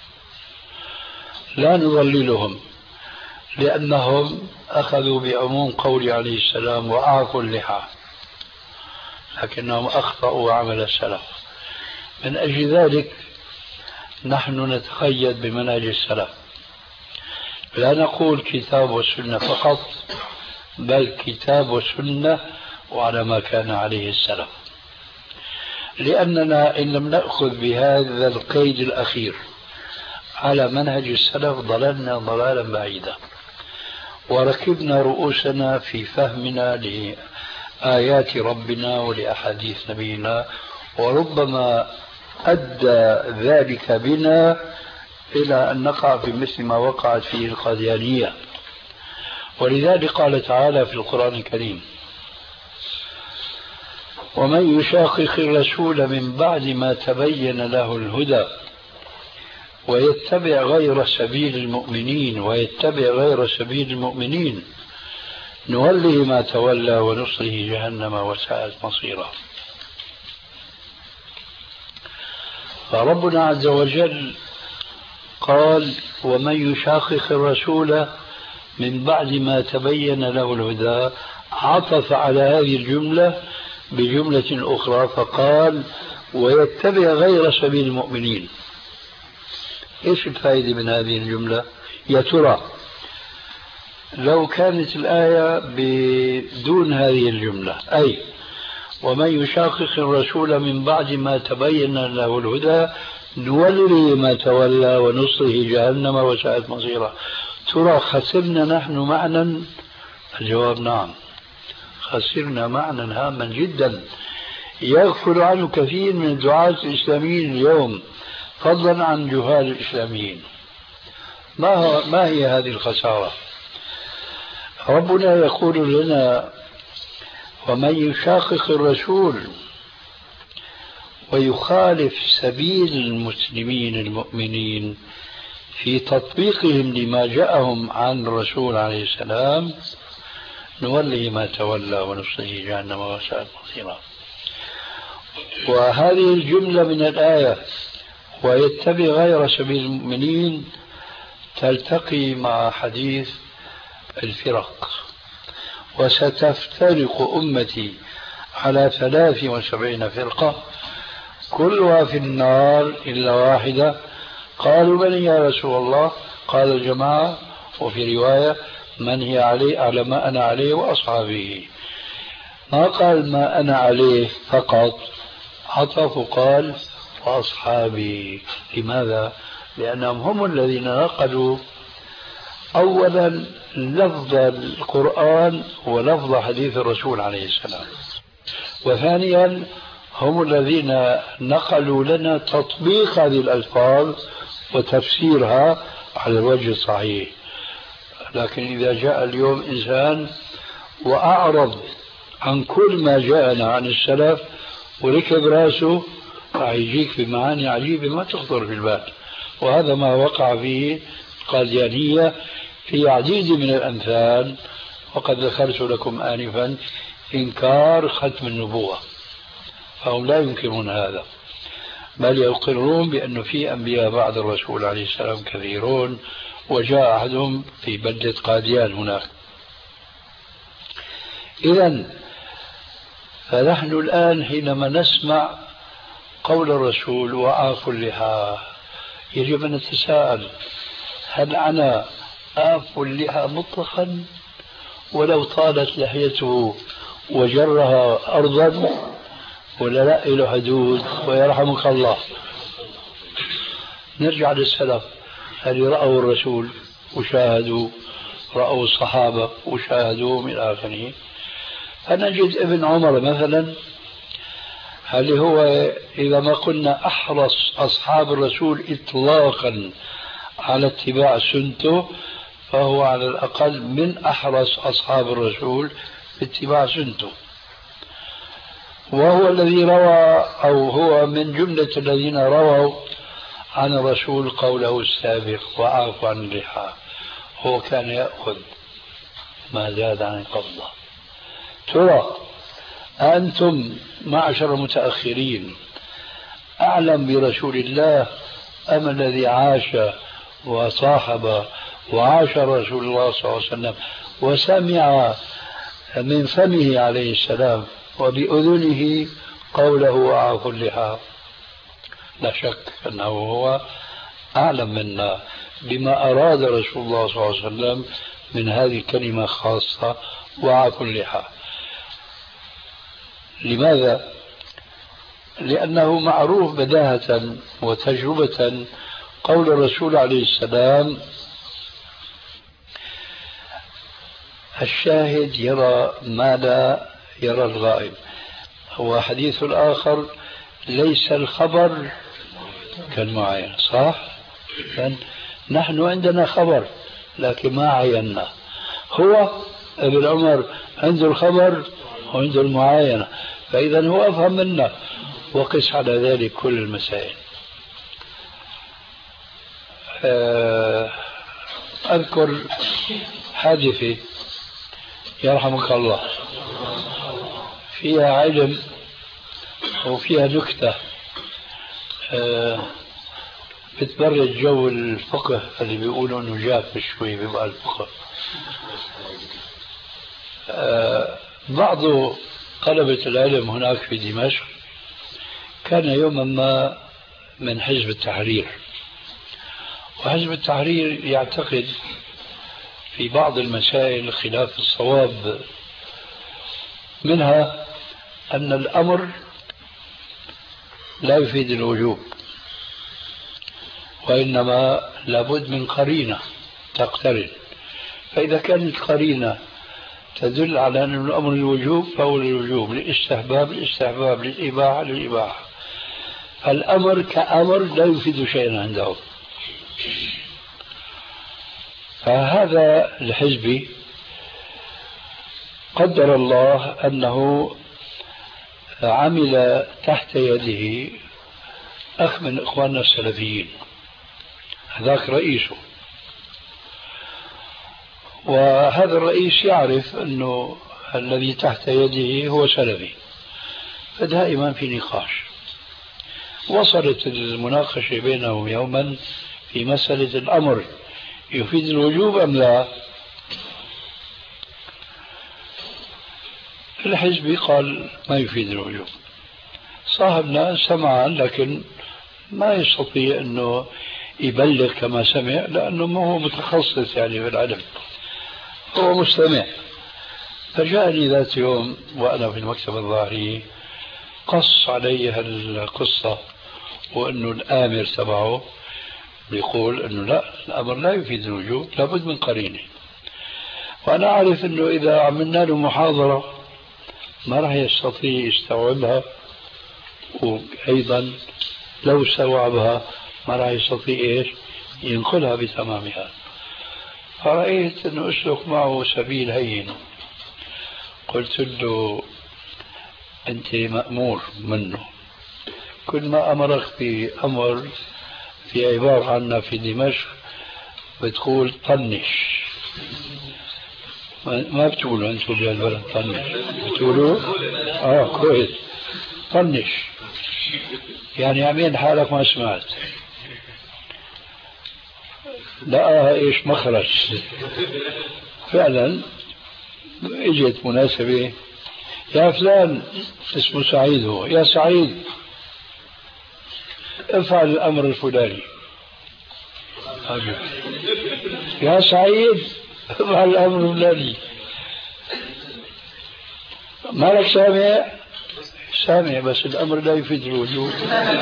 لا نضللهم، لأنهم أخذوا بعموم قول عليه السلام وأعفوا اللحى، لكنهم أخطأوا عمل السلف. من أجل ذلك نحن نتقيد بمنهج السلف، لا نقول كتاب وسنة فقط، بل كتاب وسنة وعلى ما كان عليه السلف، لأننا إن لم نأخذ بهذا القيد الأخير على منهج السلف ضللنا ضلالا بعيدا، وركبنا رؤوسنا في فهمنا لآيات ربنا ولأحاديث نبينا، وربما أدى ذلك بنا إلى أن نقع في مثل ما وقعت فيه القاديانية. ولذلك قال تعالى في القرآن الكريم: ومن يشاقق الرسول من بعد ما تبين له الهدى ويتبع غير سبيل المؤمنين نوله ما تولى ونصله جهنم وساءت مصيرا. فربنا عز وجل قال ومن يشاقق الرسول من بعد ما تبين له الهدى، عطف على هذه الجملة بجملة أخرى فقال ويتبع غير سبيل المؤمنين. إيش الفائدة من هذه الجملة؟ يا ترى لو كانت الآية بدون هذه الجملة، أي ومن يشاقق الرسول من بعد ما تبين له الهدى نوله ما تولى ونصره جهنم وساءت مصيره، ترى خسرنا نحن معنى؟ الجواب نعم، خسرنا معنى هاما جدا يغفل عنه كثير من الدعاة الإسلاميين اليوم، فضلا عن جهال الإسلاميين. ما هي هذه الخسارة؟ ربنا يقول لنا ومن يشاقق الرسول ويخالف سبيل المسلمين المؤمنين في تطبيقهم لما جاءهم عن الرسول عليه السلام نوله ما تولى ونصله جهنم وساءت مصيره. وهذه الجملة من الآية ويتبع غير سبيل المؤمنين تلتقي مع حديث الفرق، وستفترق أمتي على 73 فرقة كلها في النار إلا واحدة. قالوا من يا رسول الله؟ قال الجماعة، وفي رواية من هي عليه على ما أنا عليه وأصحابه. ما قال ما أنا عليه فقط، عطف قال وأصحابي. لماذا؟ لأنهم هم الذين نقلوا أولا لفظ القرآن ولفظ حديث الرسول عليه السلام، وثانيا هم الذين نقلوا لنا تطبيق هذه الألفاظ وتفسيرها على الوجه الصحيح. لكن إذا جاء اليوم إنسان وأعرض عن كل ما جاءنا عن السلف وركب راسه راح يجيك بمعاني عجيبة ما تخطر في البال، وهذا ما وقع فيه القاديانية في عديد من الأمثال. وقد ذكرت لكم آنفا إنكار ختم النبوة، فهم لا ينكرون هذا، بل يقرون بأنه في أنبياء بعد الرسول عليه السلام كثيرون، وجاء أحدهم في بلدة قاديان هناك. إذن فنحن الآن حينما نسمع قول الرسول وآفوا اللحى يجب أن نتساءل هل أنا آفوا اللحى مطلقا ولو طالت لحيته وجرها أرضا، ولا لا له حدود ويرحمك الله؟ نرجع للسلف، هل رأوا الرسول وشاهدوا، رأوا الصحابة وشاهدوا من آخره. فنجد ابن عمر مثلا، هل هو إذا ما قلنا أحرص أصحاب الرسول إطلاقا على اتباع سنته، فهو على الأقل من أحرص أصحاب الرسول اتباع سنته، وهو الذي روى أو هو من جملة الذين رووا عن الرسول قوله السابق وعافوا عن اللحى. هو كان يأخذ ما زاد عن القبضة. ترى أنتم معشر المتأخرين أعلم برسول الله أم الذي عاش وصاحب وعاشر رسول الله صلى الله عليه وسلم وسمع من فمه عليه السلام وبأذنه قوله وعافوا اللحى؟ لا شك أنه هو أعلم منا بما أراد رسول الله صلى الله عليه وسلم من هذه الكلمة خاصة وعافوا اللحى. لماذا؟ لأنه معروف بداهة وتجربة قول الرسول عليه السلام الشاهد يرى ما لا يرى الغائب. هو حديث الآخر ليس الخبر كالمعاينة، صح؟ نحن عندنا خبر لكن ما عينا. هو ابن عمر عنده الخبر وعنده المعاينة، فإذا هو أفهم منا. وقس على ذلك كل المسائل. أذكر حادثة يرحمك الله فيها علم وفيها نكتة. بتبرد جو الفقه اللي بيقولوا انه جاف شوي بيبقى الفقه. بعض طلبة العلم هناك في دمشق كان يوما ما من حزب التحرير، وحزب التحرير يعتقد في بعض المسائل خلاف الصواب، منها أن الأمر لا يفيد الوجوب، وإنما لابد من قرينة تقترن، فإذا كانت قرينة تدل على أن الأمر الوجوب فهو الوجوب، للاستحباب للاستحباب، للإباحة للإباحة، فالأمر كأمر لا يفيد شيئا عنده. فهذا الحزبي قدر الله أنه عمل تحت يده أخ من إخواننا السلفيين، هذاك رئيسه، وهذا الرئيس يعرف أنه الذي تحت يده هو سلفي، فدائما في نقاش. وصلت المناقشة بينهم يوما في مسألة الأمر يفيد الوجوب أم لا. الحزبي قال ما يفيد الوجوب. صاحبنا سمع لكن ما يستطيع أنه يبلغ كما سمع، لأنه ما هو متخصص يعني في العلم، هو مستمع. فجاءني ذات يوم وأنا في المكتب الظاهري قص علي القصة، وأنه الآمر تبعه بيقول أنه لا، الأمر لا يفيد الوجوب، لابد من قرينة. وأنا أعرف أنه إذا عملنا له محاضرة ما راح يستطيع يستوعبها، وأيضا لو استوعبها ما راح يستطيع إيش ينقلها بتمامها. فرأيت أنه أسلك معه سبيل هين، قلت له أنت مأمور منه، كل ما أمرك بأمر في عبارة عنا في دمشق بتقول طنش، ما بتقولوا أنتم بهالبلد طنش، بتقولوا كويس طنش، يعني عمين حالك ما سمعت، لقاها إيش مخرج. فعلا اجت مناسبة، يا فلان اسمه سعيد، هو يا سعيد افعل الأمر الفلاني، يا سعيد افعل الأمر الفلاني، مالك سامع؟ سامع بس الأمر لا يفيد الوجوب.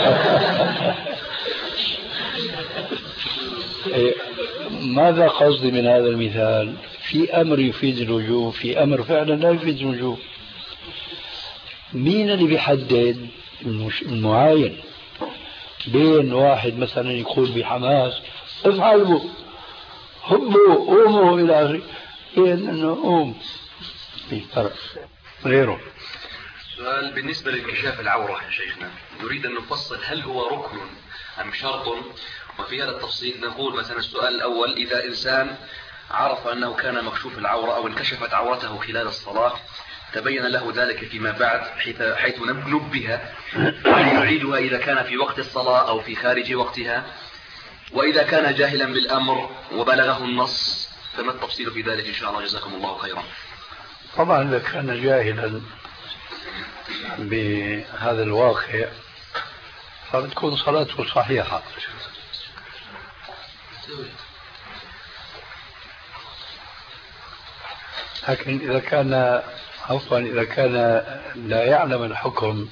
ماذا قصدي من هذا المثال؟ في أمر يفيد الوجوب، في أمر فعلا لا يفيد الوجوب. مين اللي بيحدد المعاين بين واحد مثلا يقول بحماس افعلوا هبوا قوموا إلى آخره، بين أنه قوم في فرق غيره. سؤال بالنسبة لانكشاف العورة يا شيخنا، نريد أن نفصل هل هو ركن أم شرط؟ وفي هذا التفصيل نقول مثلا السؤال الأول: إذا إنسان عرف أنه كان مكشوف العورة أو انكشفت عورته خلال الصلاة، تبين له ذلك فيما بعد حيث نبه، هل يعيدها إذا كان في وقت الصلاة أو في خارج وقتها؟ وإذا كان جاهلا بالأمر وبلغه النص فما التفصيل في ذلك إن شاء الله؟ جزاكم الله خيرا. طبعا إذا كان جاهلا بهذا الواقع فبتكون صلاته صحيحة، لكن إذا كان لا يعلم الحكم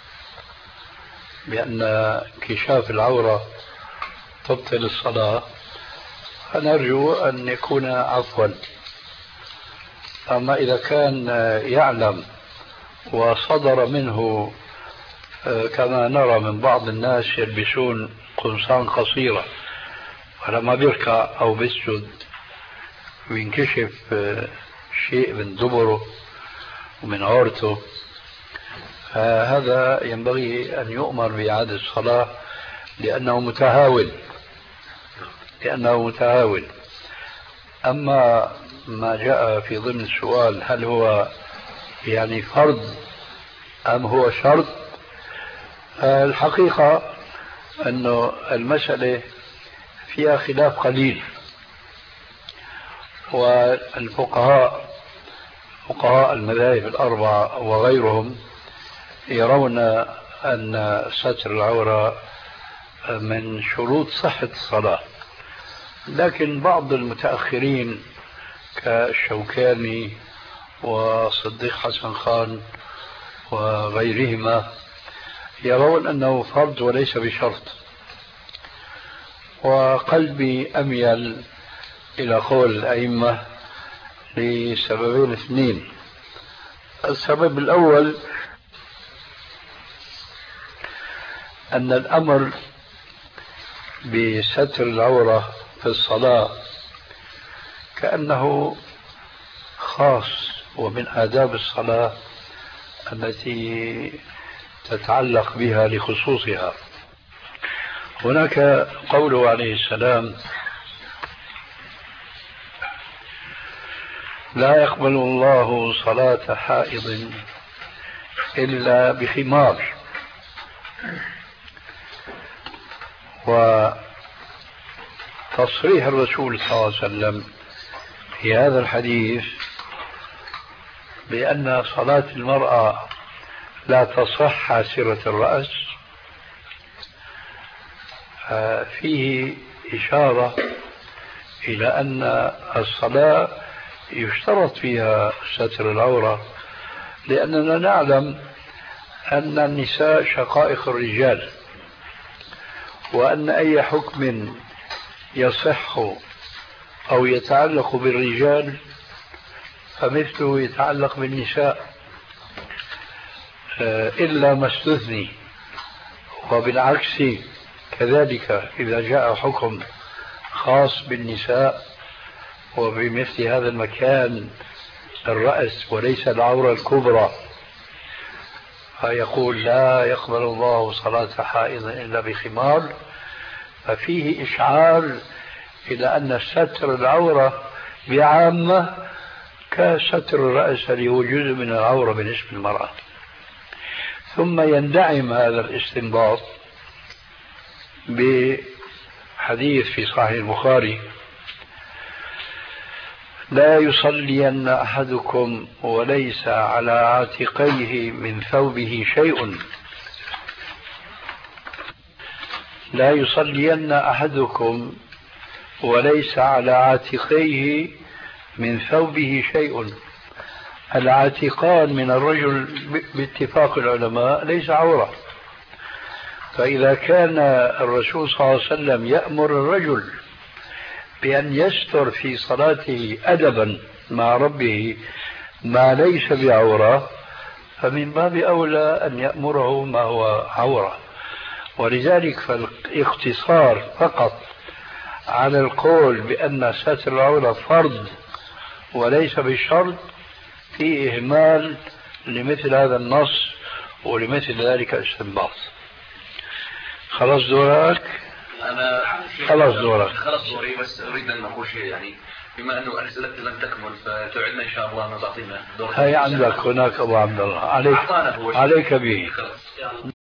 بأن انكشاف العورة تبطل الصلاة، فنرجو أن يكون عفوا. أما إذا كان يعلم وصدر منه كما نرى من بعض الناس يلبسون قمصان قصيرة ولما بيركع أو بيسجد وينكشف شيء من دبره ومن عورته، فهذا ينبغي أن يؤمر بإعادة الصلاة لأنه متهاون. أما ما جاء في ضمن السؤال هل هو يعني فرض أم هو شرط، الحقيقة أنه المسألة فيها خلاف قليل، والفقهاء فقهاء المذاهب الأربعة وغيرهم يرون أن ستر العورة من شروط صحة الصلاة، لكن بعض المتأخرين كالشوكاني وصديق حسن خان وغيرهما يرون أنه فرض وليس بشرط. وقلبي أميل إلى قول الأئمة لسببين اثنين. السبب الأول أن الأمر بستر العورة في الصلاة كأنه خاص ومن آداب الصلاة التي تتعلق بها لخصوصها. هناك قوله عليه السلام: لا يقبل الله صلاة حائض إلا بخمار. وتصريح الرسول صلى الله عليه وسلم في هذا الحديث بأن صلاة المرأة لا تصح حاسرة الرأس فيه إشارة إلى أن الصلاة يشترط فيها ستر العورة، لأننا نعلم أن النساء شقائق الرجال، وأن أي حكم يصح أو يتعلق بالرجال فمثله يتعلق بالنساء إلا ما استثني. وبالعكس كذلك إذا جاء حكم خاص بالنساء وبمثل هذا المكان الرأس وليس العورة الكبرى، فيقول لا يقبل الله صلاة حائض إلا بخمار، ففيه إشعار إلى أن ستر العورة بعامة كستر الرأس اللي هو جزء من العورة بالنسبة للمرأة. ثم يندعم هذا الاستنباط بحديث في صحيح البخاري: لا يصلين أحدكم وليس على عاتقيه من ثوبه شيء. لا يصلين أحدكم وليس على عاتقيه من ثوبه شيء. العاتقان من الرجل باتفاق العلماء ليس عورة، فإذا كان الرسول صلى الله عليه وسلم يأمر الرجل بأن يستر في صلاته أدبا مع ربه ما ليس بعورة، فمن باب أولى أن يأمره ما هو عورة. ولذلك فالاقتصار فقط على القول بأن ستر العورة فرض وليس بالشرط في إهمال لمثل هذا النص ولمثل ذلك الاستنباط. خلاص دورك؟ أنا خلاص دورك. خلاص دوري، بس أريد أن أقول شيء يعني بما أنه أسئلتي لم تكمل فتوعدنا إن شاء الله أن تعطينا دور. هاي عندك هناك أبو عبد الله، عليك به.